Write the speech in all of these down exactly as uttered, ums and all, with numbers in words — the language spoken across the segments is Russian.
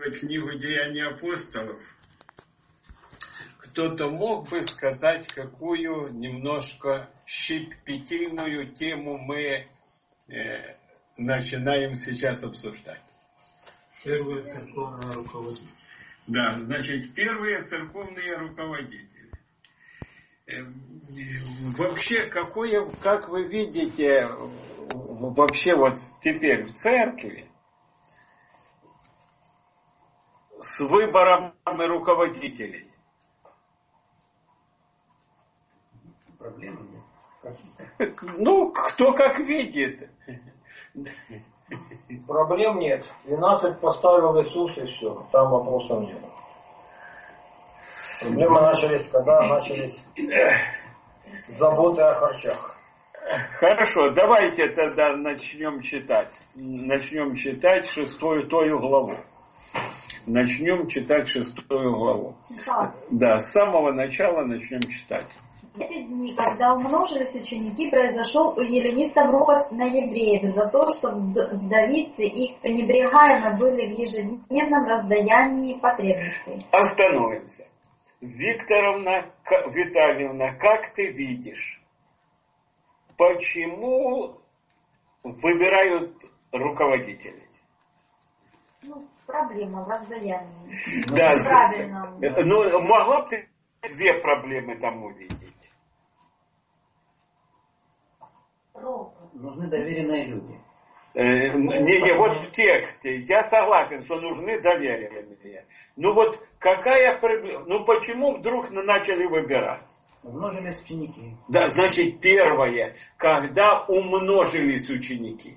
книгу «Деяния апостолов», кто-то мог бы сказать, какую немножко щепетильную тему мы э, начинаем сейчас обсуждать? Первые церковные руководители. Да, значит, первые церковные руководители. Вообще, какое, как вы видите, вообще вот теперь в церкви с выбором руководителей? Проблемы нет. Ну, кто как видит. Проблем нет. двенадцать поставил Иисус, и все. Там вопросов нет. Проблемы начались, когда начались заботы о харчах. Хорошо, давайте тогда начнем читать. Начнем читать шестую тою главу. Начнем читать шестую главу. Да, с самого начала начнем читать. В эти дни, когда умножились ученики, произошел у эллинистов ропот на евреев за то, что вдовицы их пренебрегаемо были в ежедневном раздаянии потребностей. Остановимся. Викторовна Витальевна, как ты видишь, почему выбирают руководителей? Ну, проблема в раздаянии. Да, правильно. Ну, могла бы ты две проблемы там увидеть? Нужны доверенные люди. Э, не, не, вот в тексте я согласен, что нужны доверенные. Ну вот какая проблема? Ну почему вдруг начали выбирать? Умножились ученики. Да, значит, первое, когда умножились ученики.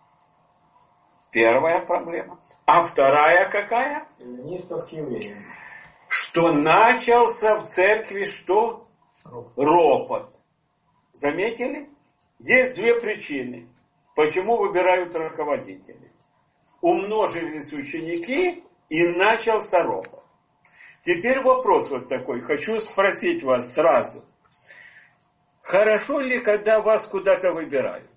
Первая проблема. А вторая какая? Эллинистов к евреям. Что начался в церкви что? Ропот. Ропот. Заметили? Есть две причины, почему выбирают руководителей. Умножились ученики и начался ропот. Теперь вопрос вот такой. Хочу спросить вас сразу. Хорошо ли, когда вас куда-то выбирают?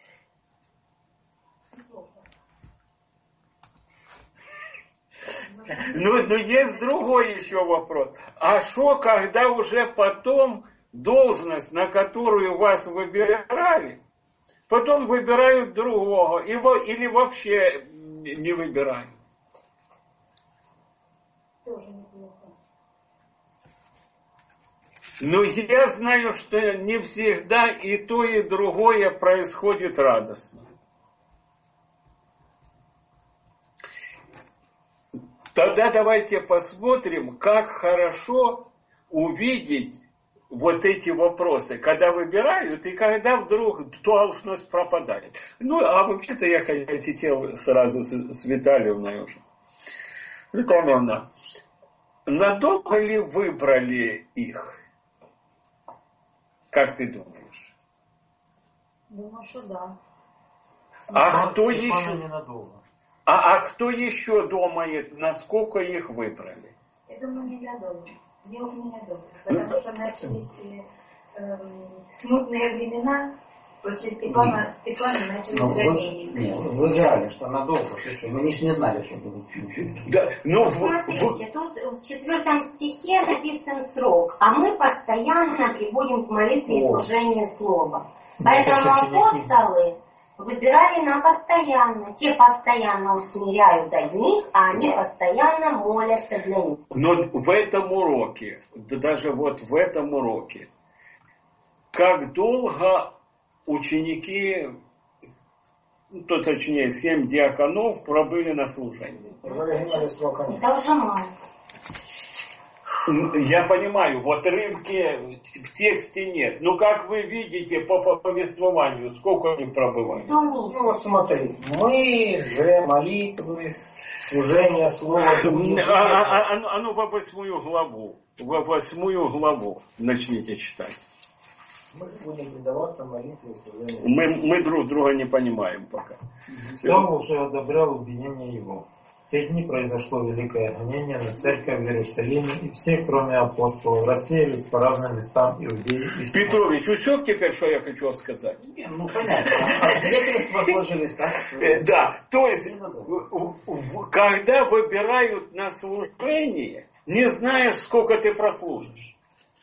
Ну, но есть другой еще вопрос. А что, когда уже потом должность, на которую вас выбирали, потом выбирают другого, или вообще не выбирают? Тоже неплохо. Но я знаю, что не всегда и то, и другое происходит радостно. Тогда давайте посмотрим, как хорошо увидеть вот эти вопросы, когда выбирают и когда вдруг должность пропадает. Ну, а вообще-то я хотел сразу с, с Витальевной уже. Витальевна, надолго ли выбрали их? Как ты думаешь? Думаю, что да. А кто еще? Ненадолго. А, а кто еще думает, насколько их выбрали? Я думаю, недолго. Не недолго. Потому что начались э, смутные времена. После Степана, Степана начались Ну, ранения. Нет, вы знали, что надолго. Мы не знали, что будет. Да, ну, Смотрите, в... тут в четвертом стихе написан срок, а мы постоянно приводим в молитве и служении слова. Поэтому апостолы выбирали на постоянно. Те постоянно усмиряют одних, а они постоянно молятся для них. Но в этом уроке, да даже вот в этом уроке, как долго ученики, то точнее семь диаконов пробыли на служении? Это уже мало. Я понимаю, вот рыбки в тексте нет. Но как вы видите по повествованию, сколько они пробывают? Ну вот смотри, мы же молитвы, служение слова. А, а, а, а ну во восьмую главу, во восьмую главу начните читать. Мы будем предаваться молитве и служению. Мы, мы друг друга не понимаем пока. Сам уже одобрял обвинение его. те дни произошло великое гонение на церковь в Иерусалиме, и все, кроме апостолов, рассеялись по разным местам Иудеи и Самарии. Петрович, усек теперь, что я хочу сказать? Не, ну понятно. Обстоятельства сложились так. Э, Да, то есть, в- в- когда выбирают на служение, не знаешь, сколько ты прослужишь.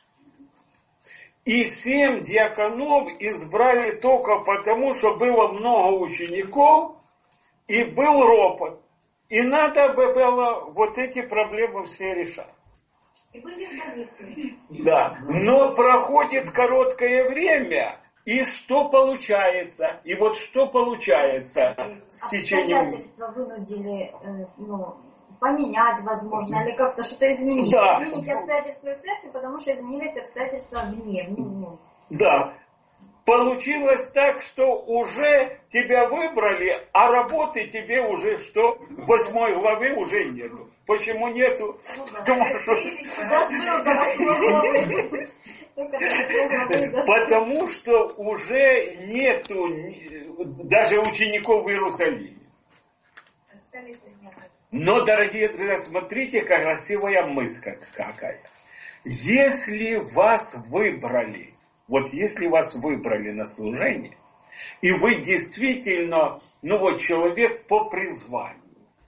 И семь диаконов избрали только потому, что было много учеников, и был ропот. И надо бы было вот эти проблемы все решать. И были вдовицы. Да. Но проходит короткое время, и что получается? И вот что получается с течением... Обстоятельства вынудили э, ну, поменять, возможно, или как-то что-то изменить. Да. Изменить обстоятельства в церкви, потому что изменились обстоятельства вне. Ну, ну. Да. Получилось так, что уже тебя выбрали, а работы тебе уже что? В восьмой главе уже нету. Почему нету? Ну да, Потому что... дожил до восьмой главы. Только до восьмой главы дошел. Потому что уже нету ни- даже учеников в Иерусалиме. Остались одни. Но, дорогие друзья, смотрите, какая красивая мысль какая. Если вас выбрали, вот если вас выбрали на служение, и вы действительно, ну вот человек по призванию,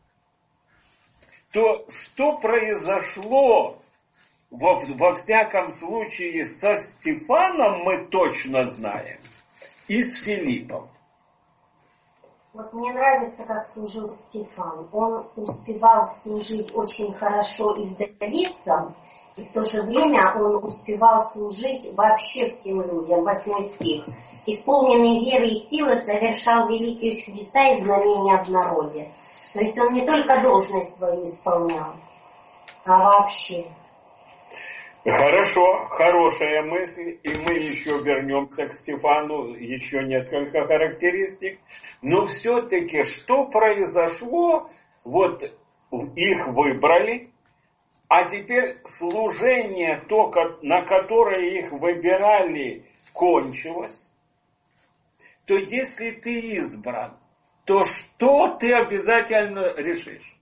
то что произошло во, во всяком случае со Стефаном, мы точно знаем, и с Филиппом. Вот мне нравится, как служил Стефан. Он успевал служить очень хорошо и вдовицам, и в то же время он успевал служить вообще всем людям. Восьмой стих. Исполненный веры и силы совершал великие чудеса и знамения в народе. То есть он не только должность свою исполнял, а вообще. Хорошо, хорошая мысль, и мы еще вернемся к Стефану, еще несколько характеристик. Но все-таки, что произошло, вот их выбрали, а теперь служение, то, на которое их выбирали, кончилось, то если ты избран, то что ты обязательно решишь?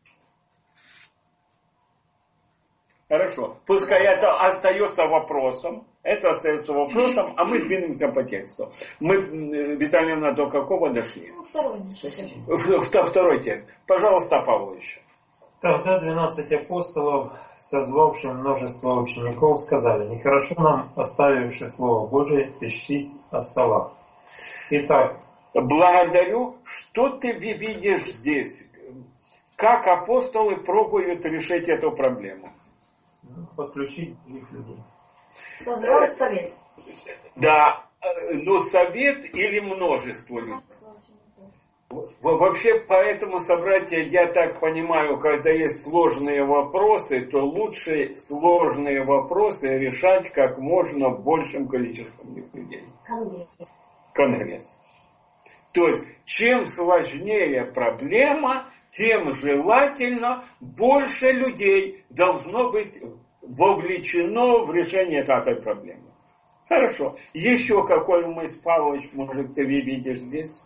Хорошо. Пускай это остается вопросом. Это остается вопросом, а мы двинемся по тексту. Мы, Виталий Ивановна, до какого дошли? Ну, второй. Второй текст. Пожалуйста, Павлович. Тогда двенадцать апостолов, созвавшие множество учеников, сказали: нехорошо нам, оставивши Слово Божие, пищись о столах. Итак, благодарю. Что ты видишь здесь? Как апостолы пробуют решить эту проблему? подключить других людей. Создавать совет. Да, но совет или множество людей? Вообще, поэтому, собратья, я так понимаю, когда есть сложные вопросы, то лучше сложные вопросы решать как можно большим количеством людей. Конгресс. Конгресс. То есть, чем сложнее проблема, тем желательно больше людей должно быть вовлечено в решение этой проблемы. Хорошо. Еще какой мысль, Павлович, может, ты видишь здесь?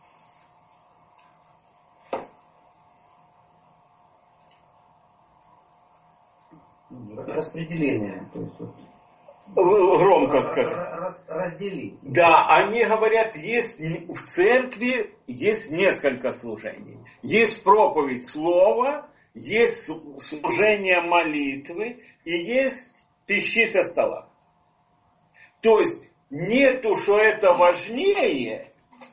Распределение. То есть, вот, громко скажи. Раз, разделить. Да, они говорят, есть в церкви есть несколько служений. Есть проповедь слова, есть служение молитвы и есть пищи со стола. То есть нету, что это важнее,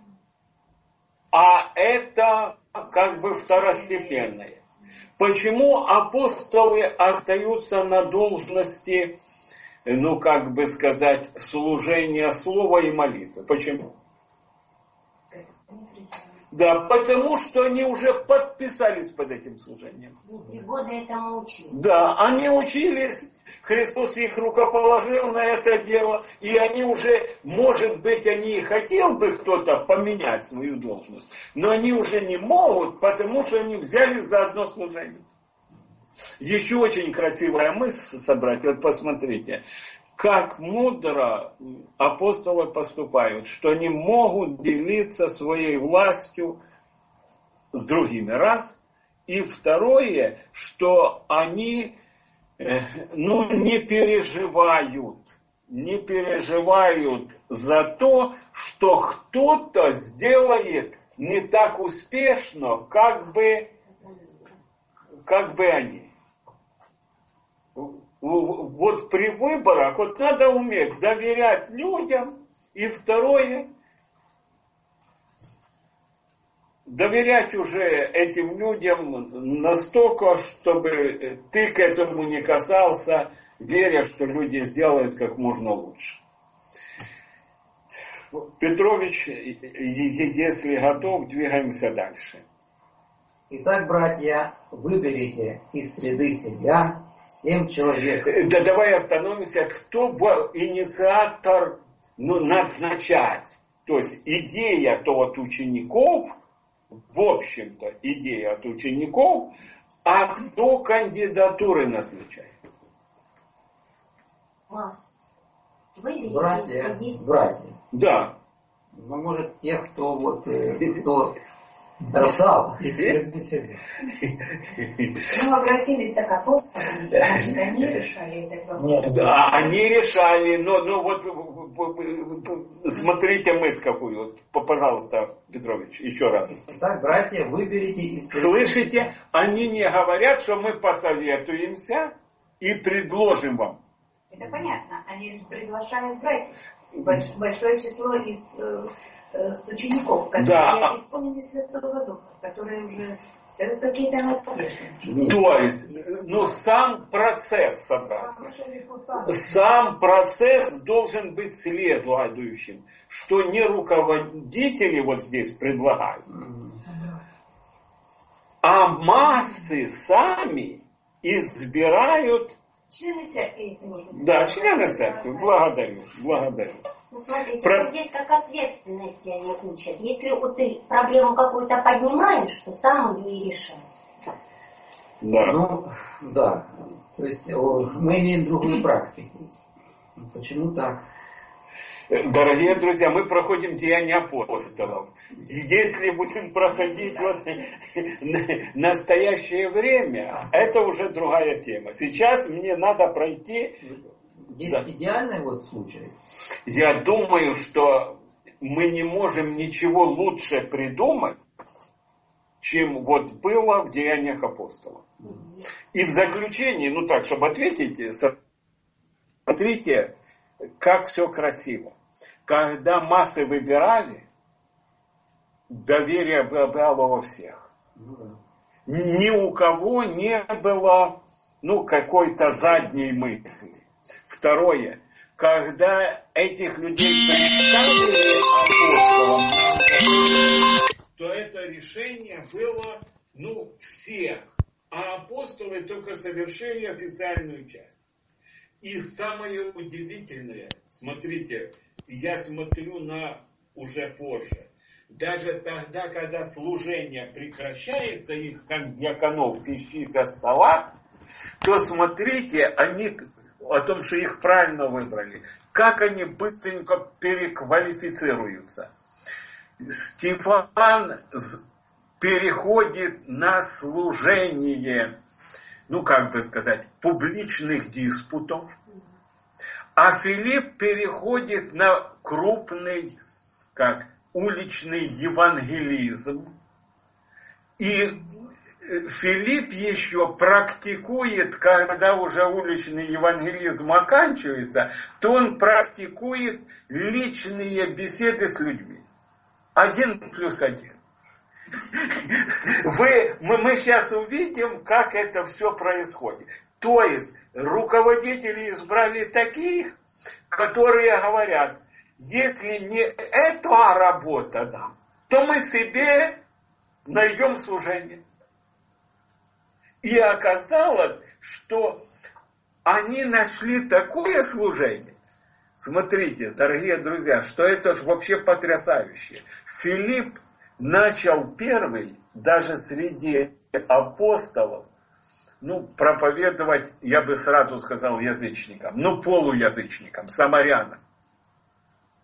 а это как бы второстепенное. Почему апостолы остаются на должности, ну как бы сказать, служения слова и молитвы? Почему? Да, потому что они уже подписались под этим служением. Три года этому учили. Да, они учились, Христос их рукоположил на это дело, и они уже, может быть, они и хотел бы кто-то поменять свою должность, но они уже не могут, потому что они взялись за одно служение. Еще очень красивая мысль, собратья, вот посмотрите, как мудро апостолы поступают, что они могут делиться своей властью с другими, раз, И второе, что они ну, не переживают, не переживают за то, что кто-то сделает не так успешно, как бы, как бы они. Вот при выборах вот надо уметь доверять людям. И второе, доверять уже этим людям настолько, чтобы ты к этому не касался, веря, что люди сделают как можно лучше. Петрович, если готов, двигаемся дальше. Итак, братья, выберите из среды себя семь человек. Да давай остановимся, кто инициатор ну, назначать. То есть идея-то от учеников, в общем-то идея от учеников, а кто кандидатуры назначает? Вас. Выберите Братья, среди себя. братья. Да. Ну, может, тех, кто вот, э, кто росал. Из среды себя. Ну, обратились так апостолы, значит, они решали этот вопрос. Нет, Да, они решали, но, но вот смотрите мысль какую. Вот, пожалуйста, Петрович, еще раз. Итак, братья, выберите из среды. Слышите, они не говорят, что мы посоветуемся и предложим вам. Это понятно. Они приглашают братьев. Больш, большое число из э, э, с учеников, которые Да. исполнили Святого Духа, которые уже э, какие-то надежды. То есть, ну, сам процесс собрания. Сам процесс должен быть следующим, что не руководители вот здесь предлагают, а массы сами избирают. Члены церкви, если можно. Да, члены церкви. Благодарю, благодарю. Ну, смотрите, Про- вот здесь как ответственности они учат. Если вот ты проблему какую-то поднимаешь, то сам ее и решай. Да. Ну, да. То есть о, мы имеем другую практику. Почему так? Дорогие друзья, мы проходим Деяния апостолов. Если будем проходить вот настоящее время, это уже другая тема. Сейчас мне надо пройти. Есть Да. идеальный вот случай. Я думаю, что мы не можем ничего лучше придумать, чем вот было в Деяниях апостолов. И в заключении, ну так, чтобы ответить, смотрите, как все красиво. Когда массы выбирали, доверие было во всех. Ни у кого не было ну, какой-то задней мысли. Второе. Когда этих людей представили апостолам, то это решение было ну, всех. А апостолы только совершили официальную часть. И самое удивительное, смотрите, я смотрю на уже позже. Даже тогда, когда служение прекращается, их как диаконов пищит о столах, то смотрите, они о том, что их правильно выбрали, как они быстренько переквалифицируются. Стефан переходит на служение, ну как бы сказать, публичных диспутов, а Филипп переходит на крупный, как уличный евангелизм. И Филипп еще практикует, когда уже уличный евангелизм оканчивается, то он практикует личные беседы с людьми. Один плюс один. Вы, мы, мы сейчас увидим, как это все происходит. То есть руководители избрали таких, которые говорят, если не эта работа нам, то мы себе найдем служение. И оказалось, что они нашли такое служение. Смотрите, дорогие друзья, что это вообще потрясающе. Филипп начал первый, даже среди апостолов, ну, проповедовать, я бы сразу сказал, язычникам, ну, полуязычникам, самарянам.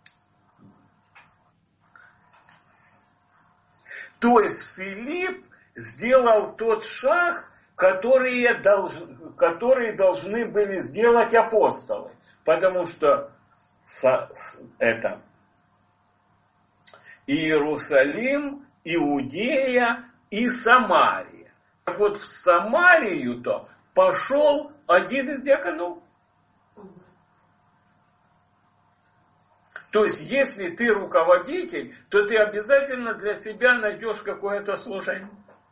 То есть Филипп сделал тот шаг, который, долж, который должны были сделать апостолы. Потому что со, это Иерусалим, Иудея и Самария. Так вот в Самарию-то пошел один из диаконов. То есть, если ты руководитель, то ты обязательно для себя найдешь какое-то служение.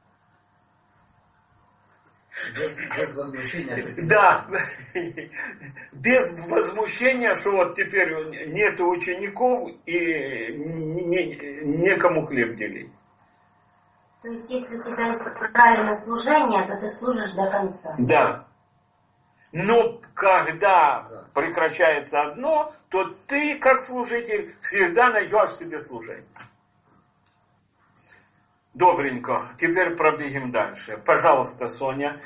Без, без возмущения. Да, без возмущения, что вот теперь нет учеников и не, некому хлеб делить. То есть, если у тебя есть правильное служение, то ты служишь до конца. Да. Но когда прекращается одно, то ты, как служитель, всегда найдешь себе служение. Добренько. Теперь пробегаем дальше. Пожалуйста, Соня.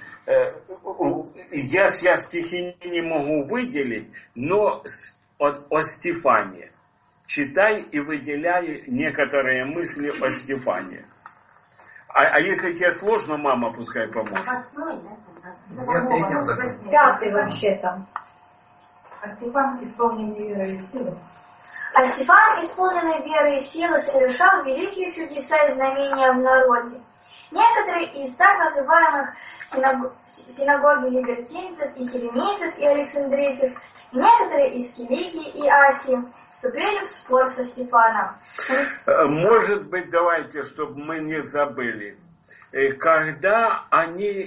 Я сейчас стихи не могу выделить, но о, о Стефане. Читай и выделяй некоторые мысли о Стефане. А, а если тебе сложно, мама пускай поможет. Восьмой, да? Пятый вообще-то. А Стефан, исполненный верой и силой. А Стефан, исполненный верой и силы, совершал великие чудеса и знамения в народе. Некоторые из так называемых синаг... синагоги либертинцев и келенийцев и александрийцев, некоторые из Киликии и Асии вступили в спор со Стефаном. Может быть, давайте, чтобы мы не забыли, когда они,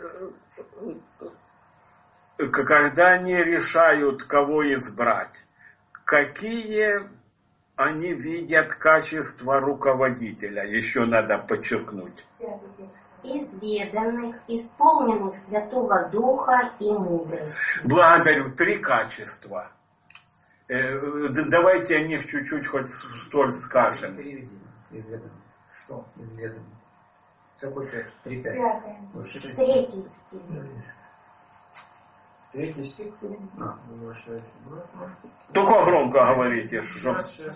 когда они решают, кого избрать, какие они видят качества руководителя, еще надо подчеркнуть. Изведанных, исполненных Святого Духа и мудрости. Благодарю. Три качества. Давайте о них чуть-чуть хоть столь скажем. Переведи. Изведанный. Что изведанный? Какой текст? Три пять. Третий стих. Третий стих? А, Только громко говорите. Что...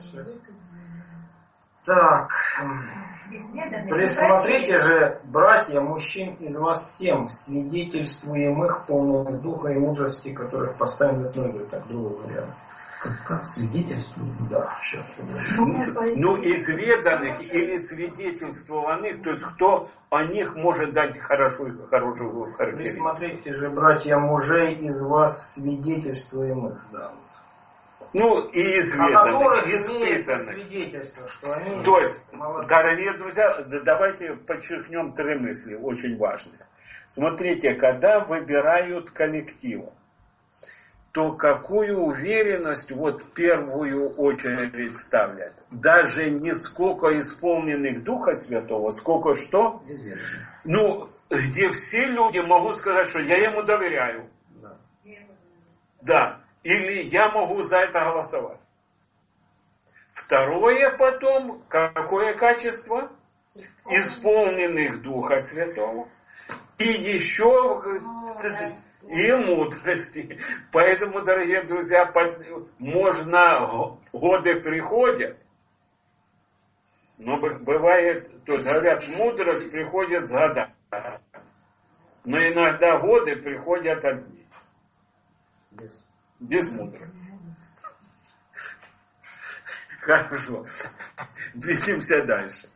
Так. Присмотрите же, братья, мужчин из вас семь, свидетельствуемых, полных духа и мудрости, которых поставим в нужду. Так, другой вариант. Как, как свидетельствуем? Да, сейчас. Ну, изведанных или свидетельствованных, то есть кто о них может дать хорошую, хорошую характеристику. Присмотрите же, братья, мужей из вас свидетельствуемых, да. Ну, и изведанных, испытанных. Свидетельство, что они то есть, молодцы. Дорогие друзья, давайте подчеркнем три мысли, очень важные. Смотрите, когда выбирают коллектив, то какую уверенность вот в первую очередь ставят? Даже не сколько исполненных Духа Святого, сколько что? Изведанных. Ну, где все люди могут сказать, что я ему доверяю. Да. Да. Или я могу за это голосовать. Второе потом, какое качество? Исполненных Духа Святого. И еще Мудрости. и мудрости. Поэтому, дорогие друзья, можно, годы приходят, но бывает, то есть говорят, мудрость приходит с годами. Но иногда годы приходят одни. Без мудрости. Хорошо. Двигаемся дальше.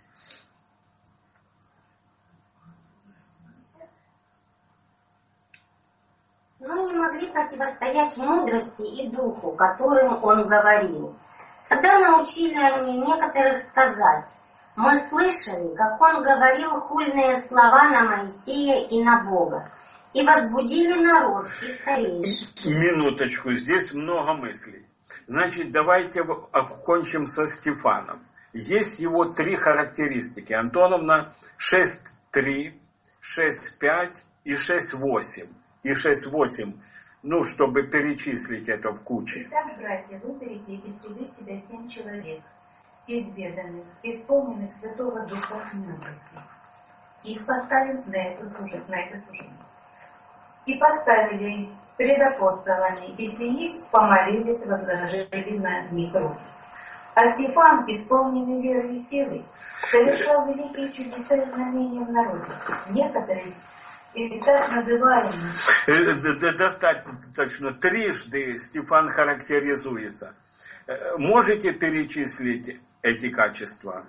Но не могли противостоять мудрости и духу, которым он говорил. Тогда научили они некоторых сказать: мы слышали, как он говорил хульные слова на Моисея и на Бога. И возбудили народ и старейшин. Минуточку, здесь много мыслей. Значит, давайте окончим со Стефаном. Есть его три характеристики. Антоновна, шесть три, шесть пять и шесть восемь. И шесть восемь, ну, чтобы перечислить это в куче. Итак, братья, выберите из среды себя семь человек, изведанных, исполненных Святого Духа и мудрости. Их поставим на это служение. На это служение. И поставили пред апостолами, и сии помолились, возложили на них руки. А Стефан, исполненный верой и силой, совершал великие чудеса и знамения в народе. Некоторые из так называемых... Достаточно. Трижды Стефан характеризуется. Можете перечислить эти качества?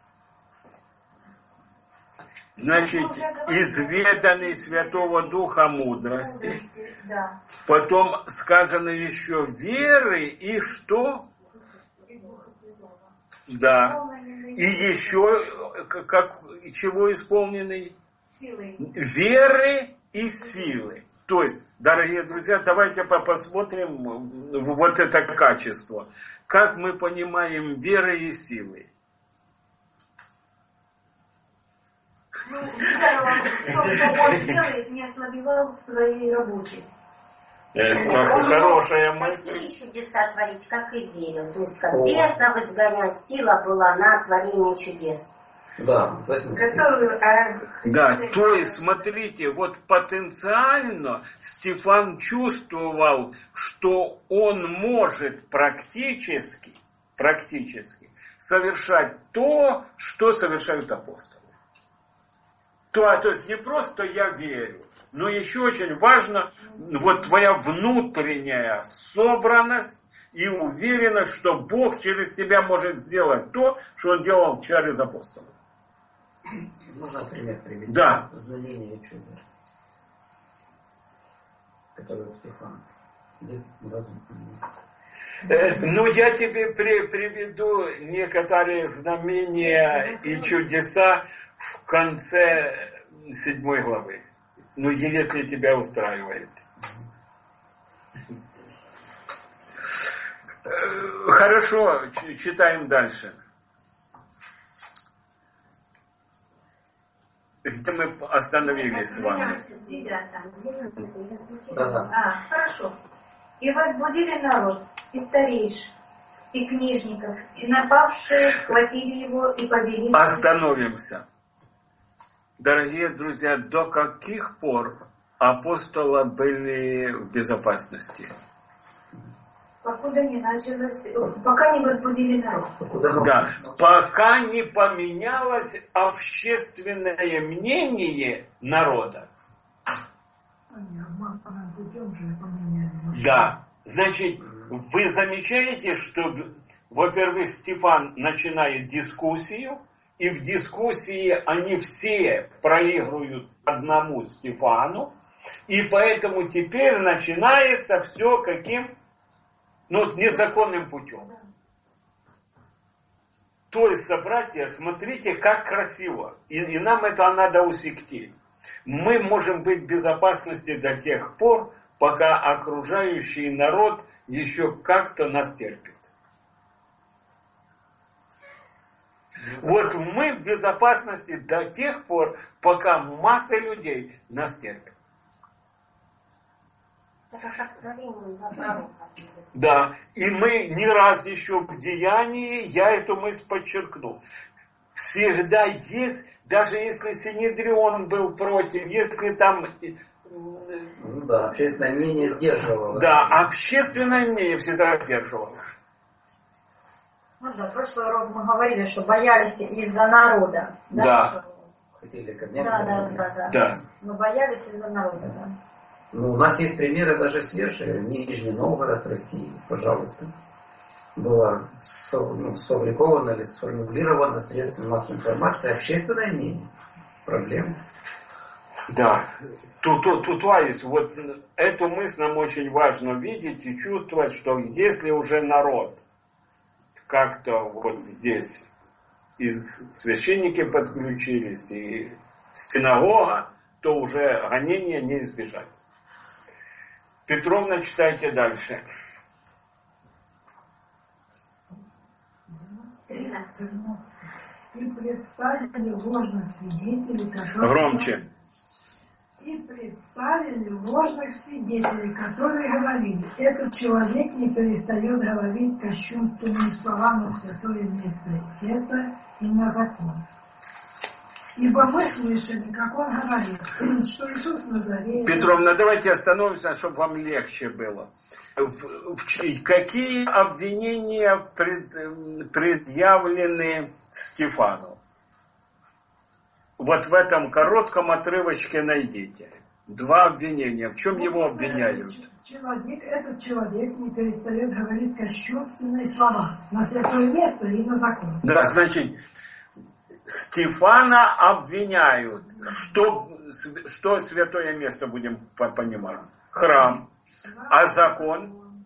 Значит, изведанный Святого Духа мудрости. Да. Потом сказано еще веры и что? Да. И еще, как, чего исполненный? Силы. Веры и силы. То есть, дорогие друзья, давайте посмотрим вот это качество. Как мы понимаем веры и силы? Ну, кто, кто Бог делает, не ослабевал в своей работе. Это хорошая мысль. Такие чудеса творить, как и верил. То есть, как бесов изгонять, сила была на творение чудес. Да, Которую, а... Да, то есть, смотрите, вот потенциально Стефан чувствовал, что он может практически, практически совершать то, что совершают апостолы. То, то есть не просто я верю, но еще очень важно вот твоя внутренняя собранность и уверенность, что Бог через тебя может сделать то, что Он делал через апостолов. Можно пример привести? Да. Знамение чуда, которое Стефан. Ну, я тебе при, приведу некоторые знамения и чудеса в конце седьмой главы. Ну, если тебя устраивает. Хорошо, читаем дальше. Где мы остановились с вами? А, хорошо. И возбудили народ, и старейшин, и книжников, и напавшие схватили его и повели. Остановимся. Дорогие друзья, до каких пор апостолы были в безопасности? Покуда не началось, пока не возбудили народ. Да, пока не поменялось общественное мнение народа. Да, значит, вы замечаете, что, во-первых, Стефан начинает дискуссию, и в дискуссии они все проигрывают одному Стефану, и поэтому теперь начинается все каким? Ну, незаконным путем. То есть, братья, смотрите, как красиво. И, и нам это надо усекти. Мы можем быть в безопасности до тех пор, пока окружающий народ еще как-то нас терпит. Вот мы в безопасности до тех пор, пока масса людей нас терпит. Да, и мы не раз еще в деянии, я эту мысль подчеркну, всегда есть, даже если Синедрион был против, если там... Ну да, общественное мнение сдерживало. Да, общественное мнение всегда сдерживало. Ну да, в прошлый урок мы говорили, что боялись из-за народа. Да. Да. Хотели ко мне. Да, да, да, да. Да. Но боялись из-за народа, да. Ну, у нас есть примеры даже свежие. Нижний Новгород, России, пожалуйста. Было ну, сфабриковано или сформулировано средствами массовой информации общественное мнение. Проблема. Да. Тут, тут, тут есть, вот эту мысль нам очень важно видеть и чувствовать, что если уже народ как-то вот здесь и священники подключились, и синагога, то уже гонения не избежать. Петровна, читайте дальше. И представили ложных свидетелей, которые... Громче. И представили ложных свидетелей, которые говорили, этот человек не перестает говорить кощунственные слова на святое место. Это и на закон. Ибо мы слышали, как он говорит, что Иисус Назарей... Петровна, давайте остановимся, чтобы вам легче было. В, в, какие обвинения пред, предъявлены Стефану? вот в этом коротком отрывочке найдите. Два обвинения. В чем ну, его обвиняют? Человек, этот человек не перестает говорить кощунственные слова на святое место и на закон. Да, значит, Стефана обвиняют. Что, что святое место будем понимать? Храм. А закон?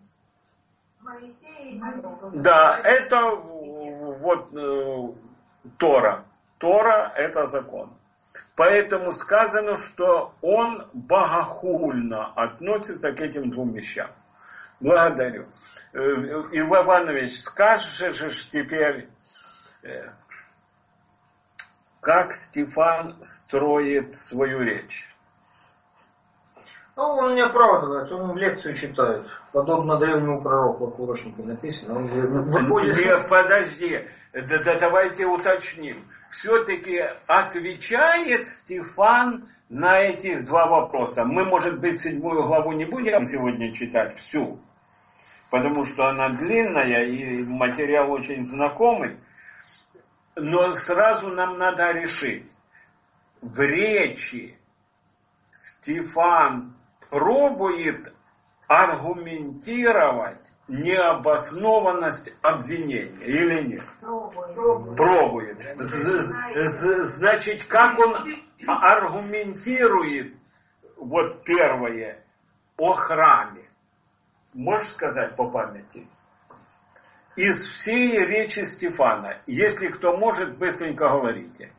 Да, это вот э, Тора. Тора это закон. Поэтому сказано, что он богохульно относится к этим двум вещам. Благодарю. Иван Иванович, скажешь теперь, как Стефан строит свою речь? Ну, он не оправдывается, он лекцию читает. Подобно древнему пророку, как в урочнике написано. Он выходит... Нет, подожди, да, да, давайте уточним. Все-таки отвечает Стефан на эти два вопроса. Мы, может быть, седьмую главу не будем сегодня читать всю, потому что она длинная и материал очень знакомый. Но сразу нам надо решить. В речи Стефан пробует аргументировать необоснованность обвинения или нет? Пробует. Пробует. Значит, как он аргументирует, вот первое, о храме? Можешь сказать по памяти? Из всей речи Стефана, если кто может, быстренько говорите.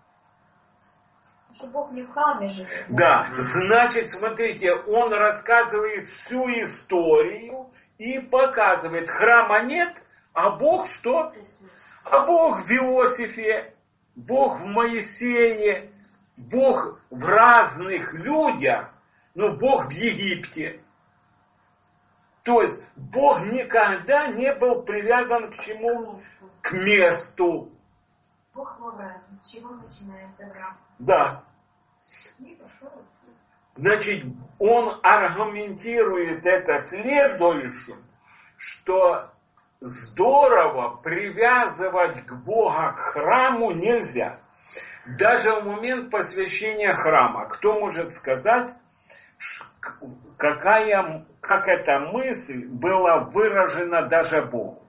Что Бог не в храме живет. Да, значит, смотрите, он рассказывает всю историю и показывает, храма нет, а Бог что? А Бог в Иосифе, Бог в Моисее, Бог в разных людях, но Бог в Египте. То есть Бог никогда не был привязан к чему? К месту. Бог в Аврааме. С чего начинается Авраам? Да. Значит, он аргументирует это следующим, что здорово привязывать к Бога к храму нельзя. Даже в момент посвящения храма. Кто может сказать, какая, как эта мысль была выражена даже Богу?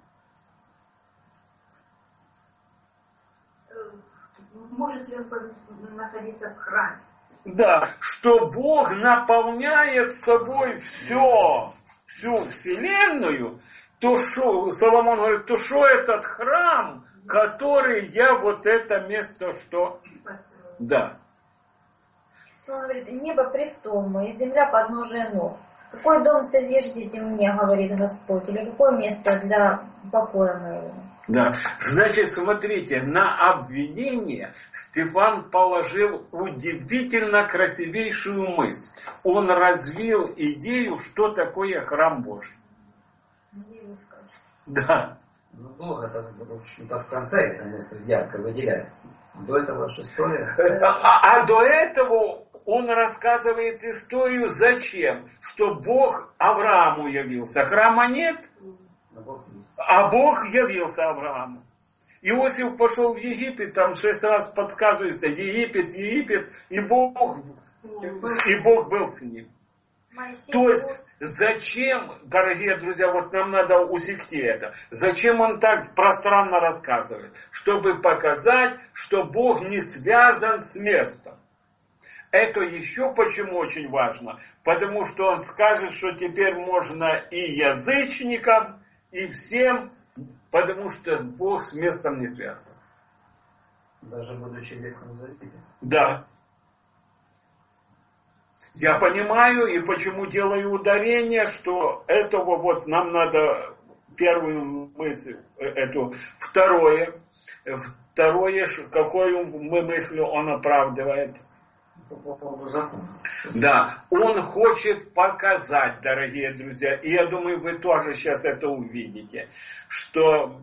Может ли он находиться в храме? Да, что Бог наполняет собой все, всю вселенную, то что, Соломон говорит, то что этот храм, который я вот это место что? Построил. Да. Он говорит, небо престол мой, и земля подножие ног. Какой дом созиждите мне, говорит Господь, или какое место для покоя моего? Да, значит, смотрите, на обвинение Стефан положил удивительно красивейшую мысль. Он развил идею, что такое храм Божий. Да. Ну, Бог это, в общем-то, в конце эта мысль ярко выделяет. До этого шестое. А, а до этого он рассказывает историю зачем? Что Бог Аврааму явился. Храма нет? А Бог явился Аврааму. Иосиф пошел в Египет, там шесть раз подсказывается, Египет, Египет, и Бог, и Бог был с ним. То есть, зачем, дорогие друзья, вот нам надо усекти это, зачем он так пространно рассказывает? Чтобы показать, что Бог не связан с местом. Это еще почему очень важно? Потому что он скажет, что теперь можно и язычникам, и всем, потому что Бог с местом не связан. Даже будучи в Ветхом Завете. Да. Я понимаю, и почему делаю ударение, что этого вот нам надо первую мысль, эту, второе, второе, какую мы мыслью он оправдывает. Да, он хочет показать, дорогие друзья, и я думаю, вы тоже сейчас это увидите, что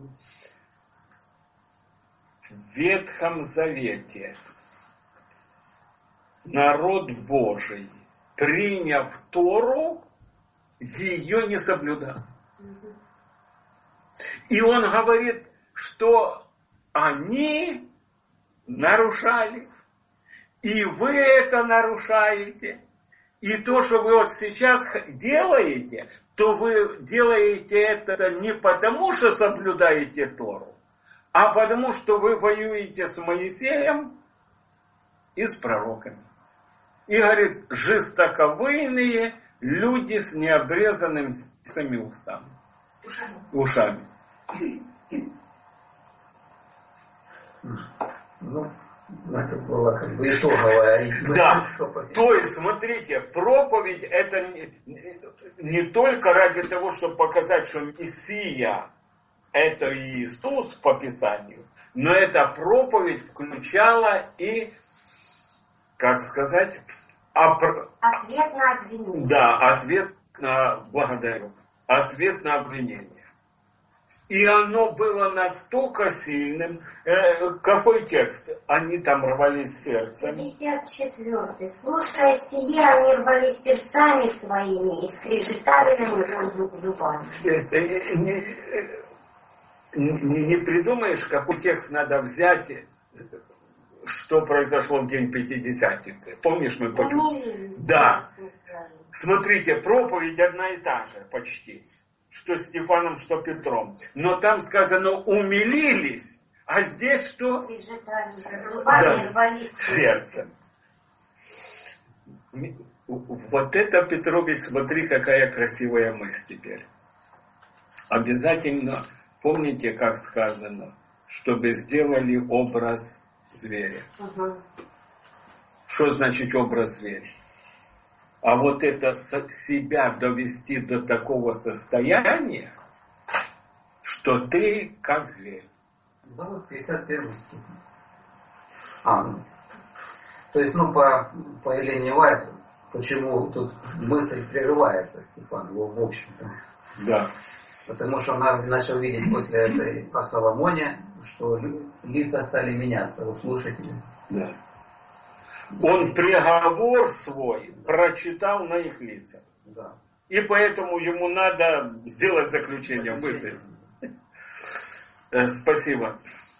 в Ветхом Завете народ Божий, приняв Тору, ее не соблюдал. И он говорит, что они нарушали. И вы это нарушаете. И то, что вы вот сейчас делаете, то вы делаете это не потому, что соблюдаете Тору, а потому, что вы воюете с Моисеем и с пророками. И говорит, жестоковыйные люди с необрезанными устами. Ушами. Ну, это было как бы итоговая. Да, то есть, смотрите, проповедь это не, не только ради того, чтобы показать, что Мессия это Иисус по Писанию, но эта проповедь включала и, как сказать, опр... ответ на обвинение. Да, ответ на, благодарю, ответ на обвинение. И оно было настолько сильным. Э, какой текст? Они там рвались сердцем. пятьдесят четвёртый. Слушая сие, они рвались сердцами своими и скрежетали на него зуб зубами. Не, не, не придумаешь, какой текст надо взять, что произошло в день Пятидесятницы. Помнишь, мы почему? Да. Смотрите, проповедь одна и та же почти. Что Стефаном, что Петром. Но там сказано умилились, а здесь что? Зубами рвались сердцем. Вот это, Петрович, смотри, какая красивая мысль теперь. Обязательно помните, как сказано, чтобы сделали образ зверя. Угу. Что значит образ зверя? А вот это себя довести до такого состояния, что ты как зверь. Да, вот пятьдесят первый стих. А, ну. То есть, ну, по, по Елене Вайт, почему тут мысль прерывается, Стефан, в общем-то. Да. Потому что он начал видеть после этой о Соломоне, что лица стали меняться у слушателей. Да. Он приговор свой прочитал на их лицах. Да. И поэтому ему надо сделать заключение. Мысль. Спасибо.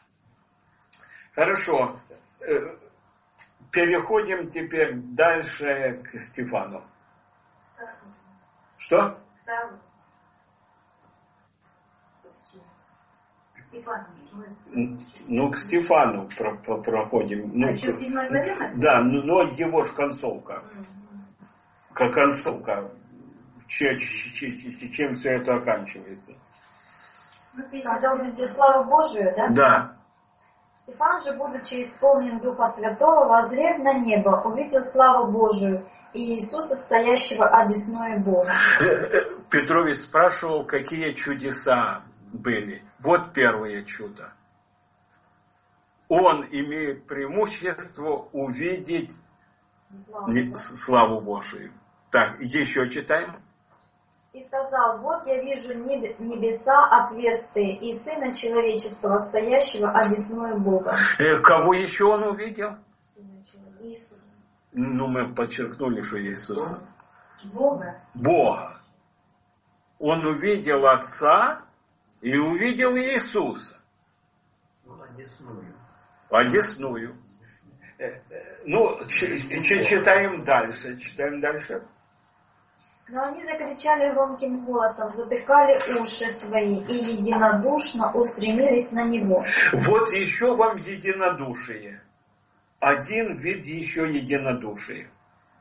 Хорошо. Переходим теперь дальше к Стефану. Саву. Что? Саву. Стефан. Ну, к Стефану про про проходим. Ну, а что, в седьмой главе? Да, но его ж концовка. Как концовка. Чем, чем все это оканчивается? Когда увидел славу Божию, да? Да. Стефан же, будучи исполнен Духа Святого, воззрев на небо, увидел славу Божию и Иисуса, стоящего одесную Бога. Петрович спрашивал, какие чудеса были. Вот первое чудо. Он имеет преимущество увидеть Слава, не, славу Божию. Так, еще читаем. И сказал, вот я вижу небеса отверстые и Сына Человеческого, стоящего одесную Бога. Э, кого еще он увидел? Сына Человеческого. Ну, мы подчеркнули, что Иисус. Бога. Бога. Он увидел Отца и увидел Иисуса. Одесную. Одесную. Ну, читаем дальше. Читаем дальше. Но они закричали громким голосом, затыкали уши свои и единодушно устремились на него. Вот еще вам единодушие. Один вид еще единодушия.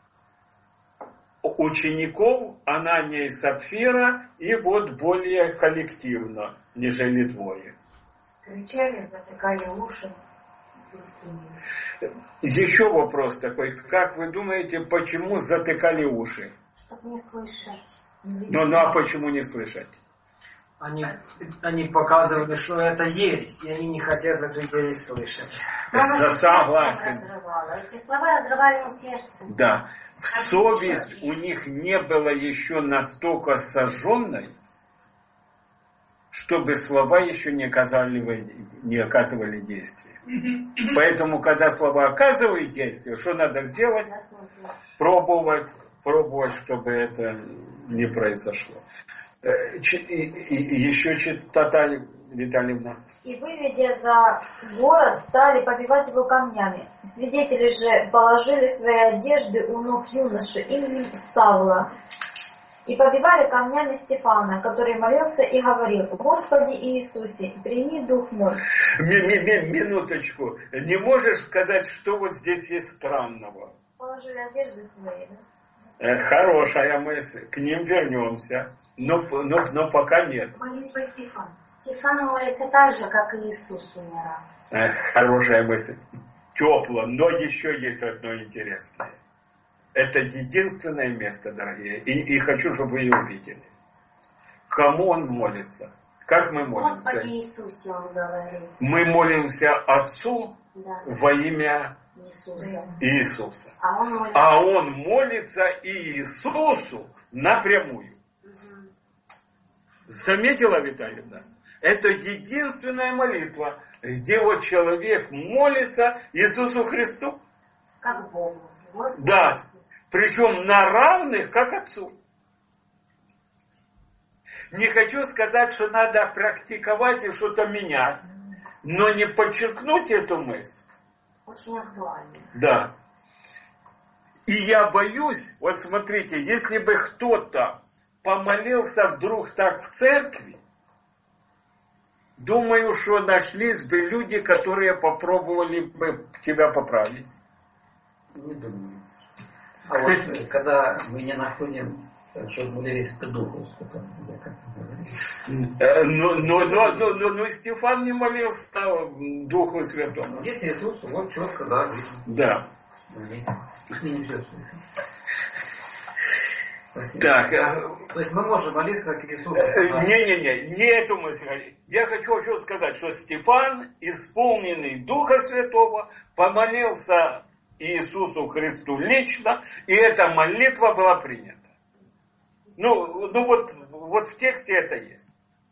Учеников Анания и Сапфира, и вот более коллективно, нежели двое. Кричали, затыкали уши, устремились. Еще вопрос такой. Как вы думаете, почему затыкали уши? Чтобы не слышать. Ну, ну а почему не слышать? Они, они показывали, что это ересь, и они не хотят эту ересь слышать. За согласен. Эти слова разрывали им сердце. Да. Совесть у них не была еще настолько сожженной, чтобы слова еще не оказывали, не оказывали действия. Поэтому, когда слова оказывают действие, что надо сделать? Пробовать, пробовать, чтобы это не произошло. И, и, и еще Татьяна Витальевна. И, выведя за город, стали побивать его камнями. Свидетели же положили свои одежды у ног юноши именем Савла и побивали камнями Стефана, который молился и говорил: «Господи Иисусе, прими дух мой». Минуточку. Не можешь сказать, что вот здесь есть странного? Положили одежды свои, да? Хорошая мысль. К ним вернемся. Но, но, но пока нет. Молитва Стефана. Стефан молится так же, как и Иисус умирал. Хорошая мысль. Тепло. Но еще есть одно интересное. Это единственное место, дорогие. И, и хочу, чтобы вы ее увидели. Кому он молится? Как мы молимся? Господи Иисусе, он говорит. Мы молимся Отцу, да, во имя Иисуса. Иисуса. А он молится, а он молится Иисусу напрямую. Угу. Заметила, Витальевна? Это единственная молитва, где вот человек молится Иисусу Христу. Как Богу. Господи, да. Иисус. Причем на равных, как Отцу. Не хочу сказать, что надо практиковать и что-то менять, но не подчеркнуть эту мысль. Очень актуально. Да. И я боюсь, вот смотрите, если бы кто-то помолился вдруг так в церкви, думаю, что нашлись бы люди, которые попробовали бы тебя поправить. Не думаю. А вот когда мы не находим, чтобы молились к духу, сколько я как-то говорю. Но, но, но, но, но, но Стефан не молился Духу Святому. Есть Иисус, вот четко, да. Видно. Да. И не все Спасибо. Так. То есть мы можем молиться к Иисусу. Не-не-не, не эту мысль. Я хочу еще сказать, что Стефан, исполненный Духа Святого, помолился Иисусу Христу лично, и эта молитва была принята. Ну, ну вот, вот в тексте это есть.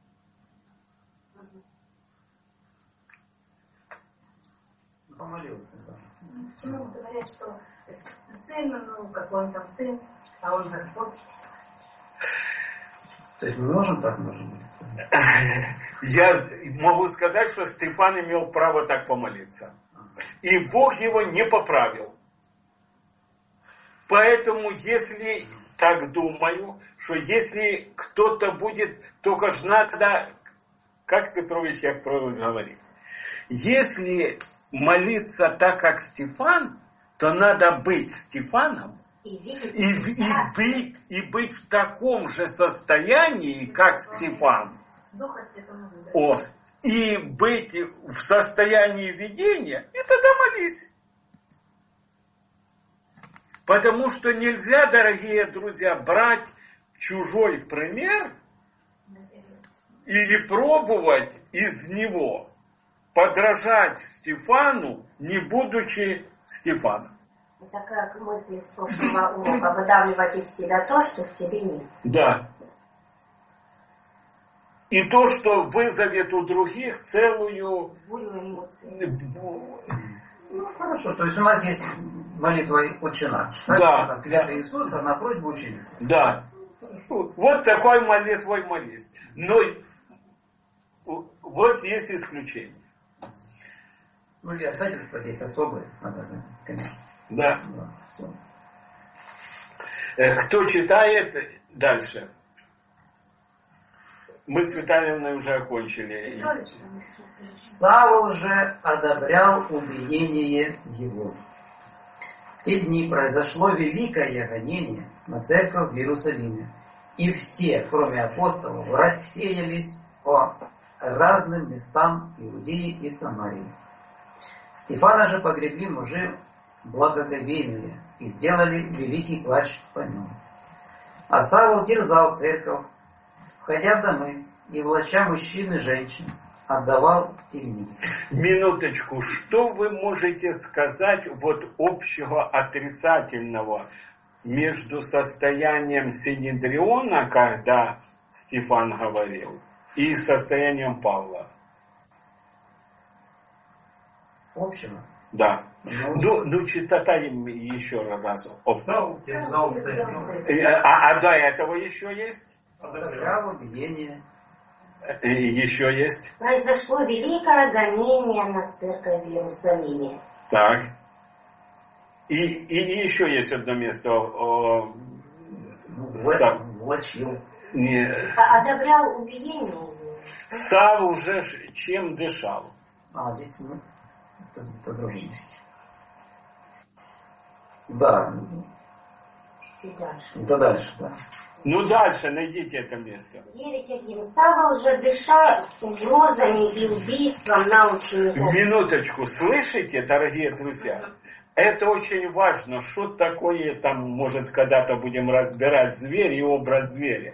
Помолился, да. Почему говорят, что сын, ну, какой он там сын, а он Господь? То есть мы можем так можем молиться? Я могу сказать, что Стефан имел право так помолиться. И Бог его не поправил. Поэтому, если так думаю, что если кто-то будет, только ж надо, как Петрович я говорит, если молиться так, как Стефан, то надо быть Стефаном и, и, и, быть, и быть в таком же состоянии, как Стефан. Духа Святого. О, и быть в состоянии видения, и тогда молись. Потому что нельзя, дорогие друзья, брать чужой пример или пробовать из него подражать Стефану, не будучи Стефаном. Это как мысли с прошлого урока, выдавливать из себя то, что в тебе нет. Да. И то, что вызовет у других целую... Ну, хорошо. То есть у нас есть молитва «Отче наш». Да. Ответ Иисуса на просьбу учеников. Да. Вот такой молитвой молись. Но вот есть исключение. Ну, и обстоятельства есть особые, надо знать, конечно. Да. Да. Кто читает дальше? Мы с Витальевной уже окончили. Савл же одобрял убиение его. В те дни произошло великое гонение на церковь в Иерусалиме. И все, кроме апостолов, рассеялись по разным местам Иудеи и Самарии. Стефана же погребли мужи благоговейные и сделали великий плач по нему. А Савл терзал церковь, входя в домы и влача мужчин и женщин, отдавал в темницу. Минуточку, что вы можете сказать вот общего отрицательного между состоянием Синедриона, когда Стефан говорил, и состоянием Павла? Общего? Да. Ну, ну, ну читай еще раз. Савл терзал церковь. А, а до этого еще есть? Одобрял убиение. И еще есть? Произошло великое гонение на церковь в Иерусалиме. Так. И, и еще есть одно место. О, сам. Влачил. Не. Одобрял убиение. Савл уже чем дышал. А, здесь ну, это, это другое место. Да. Чуть дальше. Это дальше, да. Ну дальше найдите это место. девять один. Савл же, дыша угрозами и убийством на учеников. Минуточку, слышите, дорогие друзья? Это очень важно, что такое там, может, когда-то будем разбирать зверь и образ зверя.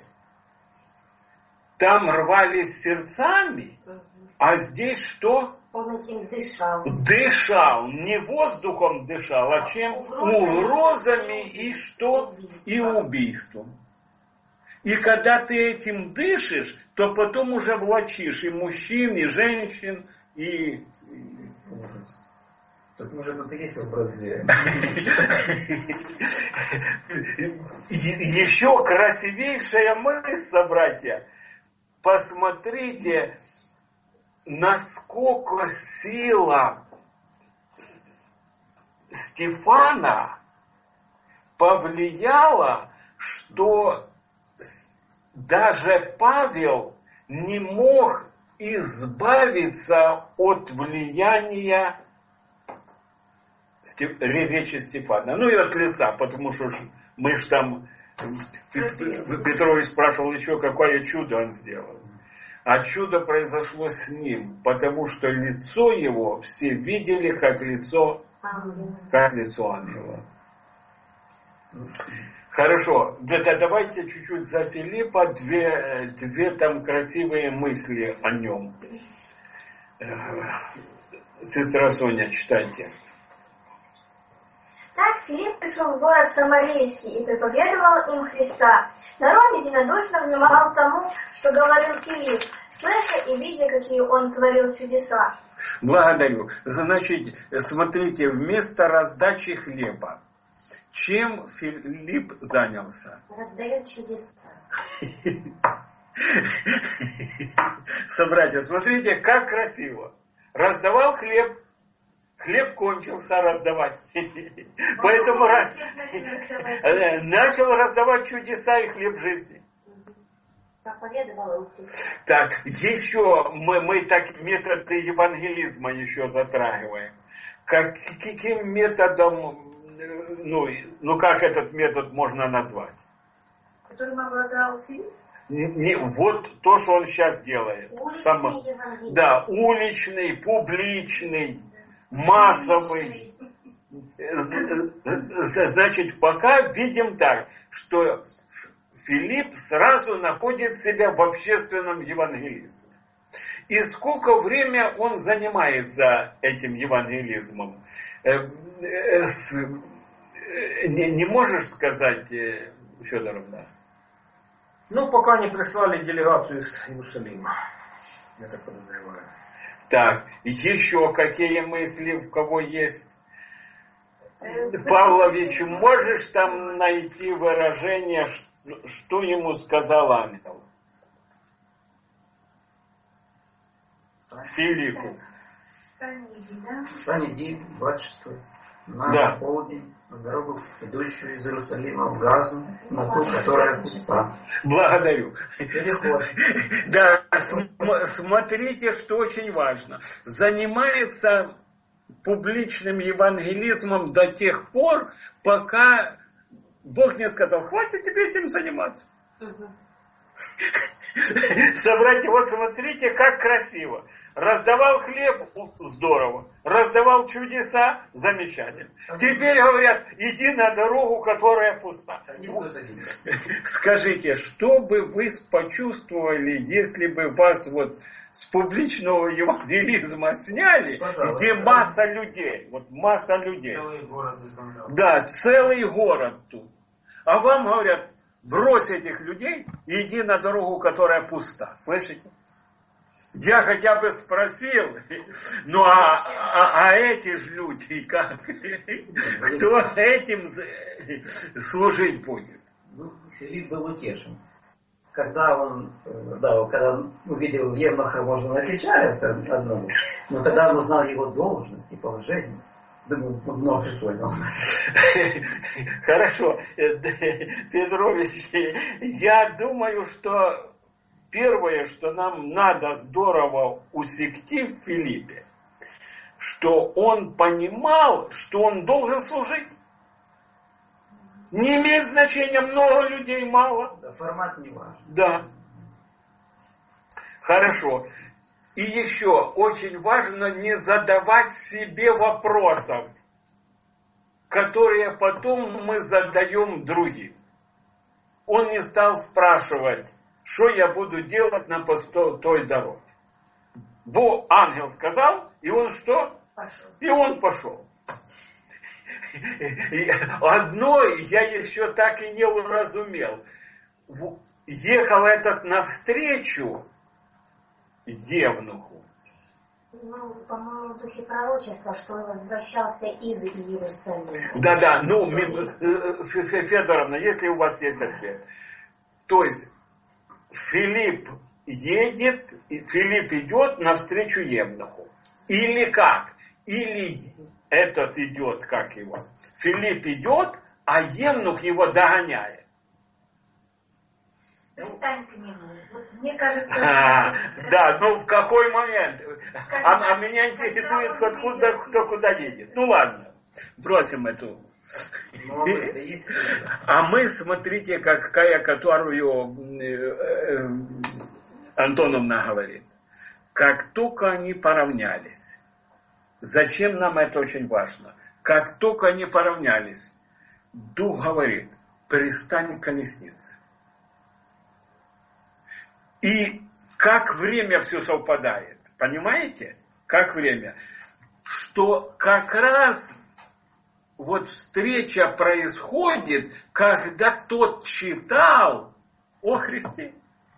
Там рвались сердцами, а здесь что? Он этим дышал. Дышал, не воздухом дышал, а чем? Угрозами, Угрозами и что? убийством. И убийством. И когда ты этим дышишь, то потом уже влачишь и мужчин, и женщин, и... Ужас. Так может это и есть образ зверя. Еще красивейшая мысль, братья. Посмотрите, насколько сила Стефана повлияла, что даже Павел не мог избавиться от влияния речи Стефана. Ну и от лица, потому что мы ж там, Петрович спрашивал еще, какое чудо он сделал. А чудо произошло с ним, потому что лицо его все видели, как лицо, как лицо ангела. Хорошо, да, давайте чуть-чуть за Филиппа, две, две там красивые мысли о нем. Сестра Соня, читайте. Так Филипп пришел в город Самарийский и проповедовал им Христа. Народ единодушно внимал тому, что говорил Филипп, слыша и видя, какие он творил чудеса. Благодарю. Значит, смотрите, вместо раздачи хлеба, чем Филипп занялся? Раздает чудеса. Собратья, смотрите, как красиво. Раздавал хлеб, хлеб кончился раздавать. Поэтому начал раздавать чудеса и хлеб жизни. Проповедовал им Христа. Так, еще мы, мы так методы евангелизма еще затрагиваем. Как, каким методом, ну, ну как этот метод можно назвать? Которым обладал Филипп? Не, вот то, что он сейчас делает. Уличный Само, евангелист. да, уличный, публичный, массовый. Значит, пока видим так, что Филипп сразу находит себя в общественном евангелизме. И сколько времени он занимается этим евангелизмом? Не, не можешь сказать, Федоровна? Ну, пока не прислали делегацию из Иерусалима. Я так подозреваю. Так, еще какие мысли у кого есть? Павлович, можешь там найти выражение, что ему сказал ангел? Филиппу. Встань, иди, батюшествуй, на Да. полдень, на дорогу, идущую из Иерусалима в Газу, на ту, которая пуста. Благодарю. Переход. Да, см- смотрите, что очень важно. Занимается публичным евангелизмом до тех пор, пока Бог не сказал, хватит тебе этим заниматься. Собрать его, смотрите, как красиво. Раздавал хлеб, здорово. Раздавал чудеса, замечательно. Теперь говорят, иди на дорогу, которая пуста. Скажите, что бы вы почувствовали, если бы вас вот с публичного евангелизма сняли, Пожалуйста, где масса людей, вот масса людей. Целый город изумлял. Да, целый город тут. А вам говорят, брось этих людей и иди на дорогу, которая пуста. Слышите? Я хотя бы спросил, ну а, а, а эти же люди как? Кто этим служить будет? Ну, Филипп был утешен. когда он, да, когда он увидел Евнуха, можно напечалиться одному, но тогда он узнал его должность и положение. Думаю, много понял. Хорошо, Петрович, я думаю, что первое, что нам надо здорово усекти в Филиппе, что он понимал, что он должен служить. Не имеет значения, много людей, мало. Да, формат не важен. Да. Хорошо. И еще очень важно не задавать себе вопросов, которые потом мы задаем другим. Он не стал спрашивать, что я буду делать на той дороге. Бог, ангел сказал, и он что? Пошел. И он пошел. Одно я еще так и не уразумел. Ехал этот навстречу Евнуху. Ну, по-моему, в духе пророчества, что он возвращался из Иерусалима. Да-да, ну, Федоровна, если у вас есть ответ. То есть, Филипп едет, Филипп идет навстречу Евнуху. Или как? Или этот идет, как его? Филипп идет, а Евнух его догоняет. Пристань к нему. Вот мне кажется... А, значит, да, ну в какой момент? Когда, а, а меня интересует, откуда, кто куда едет. Ну ладно, бросим эту. Ну, есть. А мы, смотрите, какая, которую Антоновна говорит. Как только они поравнялись, зачем нам это очень важно? Как только они поравнялись, Дух говорит, пристань к колеснице. И как время все совпадает, понимаете? Как время. Что как раз вот встреча происходит, когда тот читал о Христе.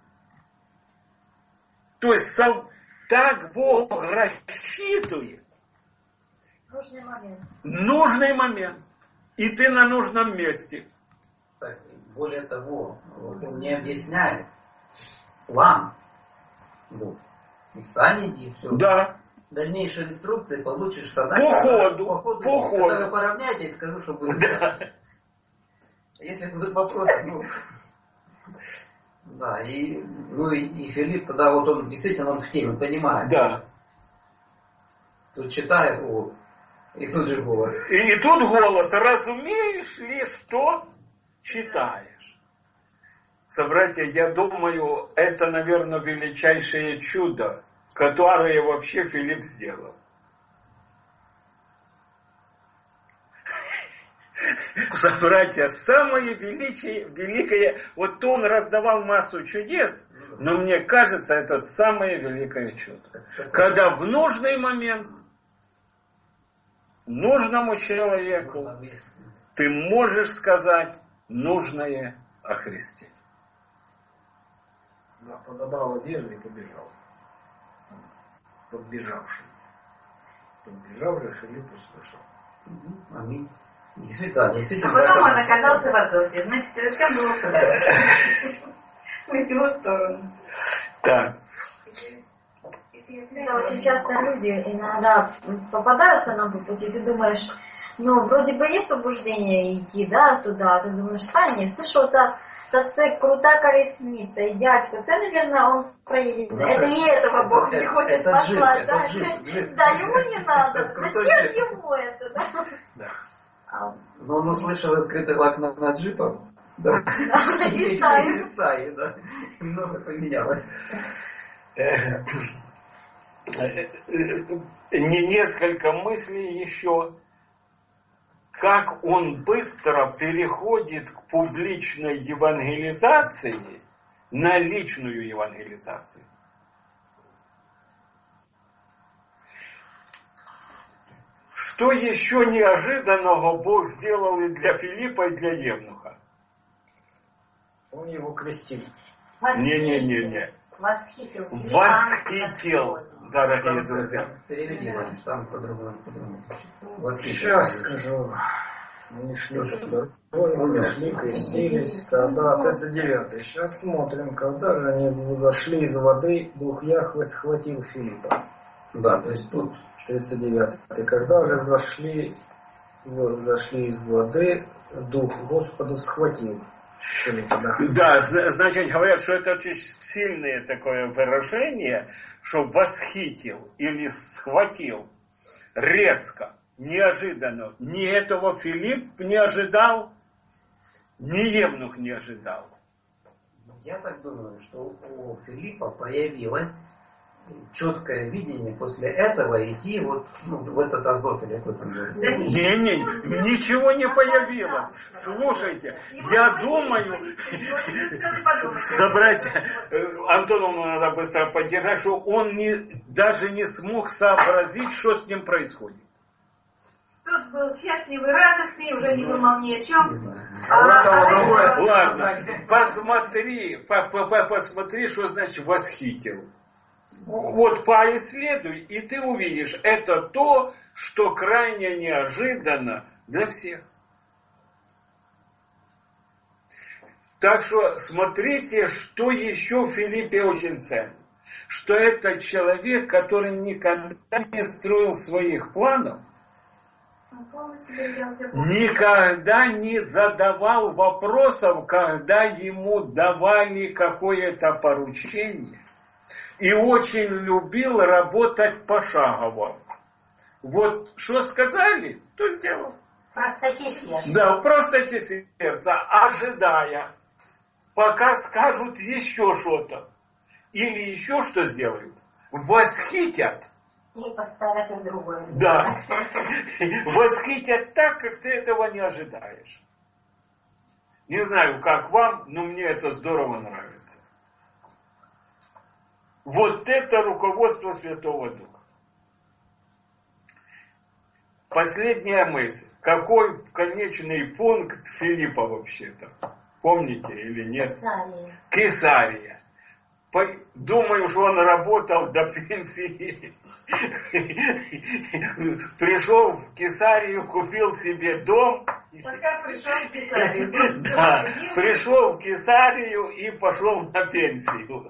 То есть так Бог рассчитывает. Нужный момент. Нужный момент. И ты на нужном месте. Так, более того, он не объясняет план. Вот. И встань, иди, все. Да. Дальнейшие инструкции получишь тогда. По ходу. По ходу. По ходу. Когда вы поравняетесь, скажу, что будет. Да. Если будут вопросы, ну... Да, и, ну, и, и Филипп тогда вот он действительно он в теме, понимает. Да. Тут читает, о, и тут же голос. И, и тут голос. Разумеешь ли, что читаешь? Собратья, я думаю, это, наверное, величайшее чудо, которое вообще Филипп сделал. Собратья, самое величие, великое, вот он раздавал массу чудес, но мне кажется, это самое великое чудо. Когда в нужный момент, нужному человеку, ты можешь сказать нужное о Христе. Да, подобрал одежду и побежал. Подбежавший. Подбежавший Филипп услышал. Аминь. Действительно, действительно. А потом он оказался в Азоте. Значит, это все было куда-то. В его сторону. Так. Да, очень часто люди иногда попадаются на пути, ты думаешь, ну, вроде бы есть побуждение идти, да, туда, ты думаешь, да, нет, ты что-то, це крута колесница, и дядька, це, наверное, он проедет. Ну, это не этого Бог не хочет это послать, джип, да? Джип, джип. Да, ему не надо. Зачем джип. Ему это, да? Да. А, но он услышал открытый окно на джипа. Да. Да, Исаи, да. Много поменялось. Не несколько мыслей еще. Как он быстро переходит к публичной евангелизации на личную евангелизацию. Что еще неожиданного Бог сделал и для Филиппа, и для Евнуха? Он его крестил. Не-не-не-не. Восхитил. Восхитил, дорогие друзья. Переведи, там по-другому. Сейчас скажу. Они шли они шли, крестились, когда, тридцать девятый, сейчас смотрим, когда же они зашли из воды, Дух Яхве схватил Филиппа. Да, то есть тут тридцать девятый, когда же зашли, зашли из воды, Дух Господа схватил Филиппа. Да, да, значит, говорят, что это очень сильное такое выражение, что восхитил или схватил резко. Неожиданно. Ни этого Филипп не ожидал, ни Евнух не ожидал. Я так думаю, что у Филиппа появилось четкое видение после этого идти вот ну, в этот Азот или какой-то. Не, не, ничего не появилось. Слушайте, я думаю, собрать Антоновну надо быстро поддержать, что он не, даже не смог сообразить, что с ним происходит. Тот был счастливый, радостный, уже не думал ни о чем. А, а, ладно, посмотри, по, по, по, посмотри, что значит восхитил. Вот поисследуй, и ты увидишь, это то, что крайне неожиданно для всех. Так что смотрите, что еще в Филиппе очень ценно. Что это человек, который никогда не строил своих планов, никогда не задавал вопросов, когда ему давали какое-то поручение. И очень любил работать пошагово. Вот что сказали, то сделал. В простоте сердца. Да, в простоте сердца, ожидая, пока скажут еще что-то. Или еще что сделают. Восхитят. И поставят на другое. Да. Восхитят так, как ты этого не ожидаешь. Не знаю, как вам, но мне это здорово нравится. Вот это руководство Святого Духа. Последняя мысль. Какой конечный пункт Филиппа вообще-то? Помните или нет? Кесария. Кесария. Думаю, что он работал до пенсии. Пришел в Кесарию, купил себе дом. Пока пришел в Кесарию. Да, пришел в Кесарию и пошел на пенсию.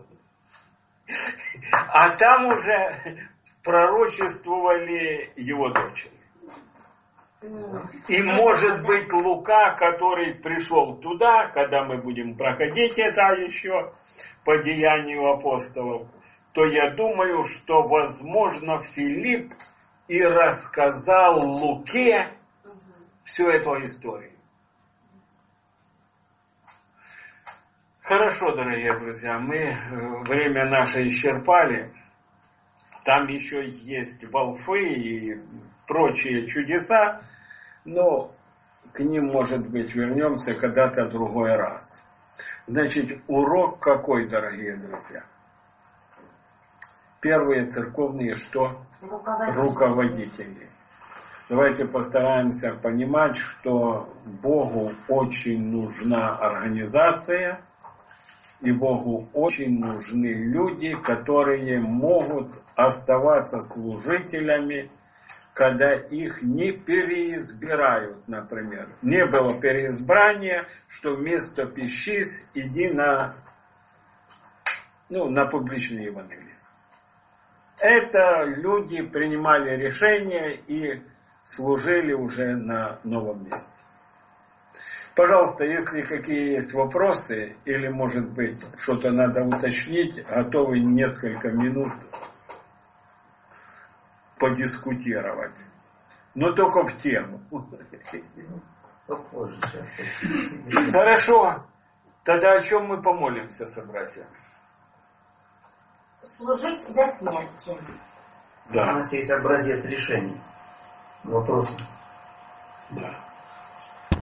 А там уже пророчествовали его дочери. И может быть Лука, который пришел туда, когда мы будем проходить это еще по деянию апостолов, то я думаю, что возможно Филипп и рассказал Луке всю эту историю. Хорошо, дорогие друзья, мы время наше исчерпали. Там еще есть волфы и прочие чудеса, но к ним, может быть, вернемся когда-то в другой раз. Значит, урок какой, дорогие друзья? Первые церковные что? Руководители. Руководители. Давайте постараемся понимать, что Богу очень нужна организация, и Богу очень нужны люди, которые могут оставаться служителями, когда их не переизбирают, например. Не было переизбрания, что вместо пищись иди на, ну, на публичный евангелизм. Это люди принимали решения и служили уже на новом месте. Пожалуйста, если какие есть вопросы, или, может быть, что-то надо уточнить, готовы несколько минут подискутировать. Но только в тему. Хорошо. Тогда о чем мы помолимся, собратья? Служить до смерти. Да. У нас есть образец решений. Вопросы. Да.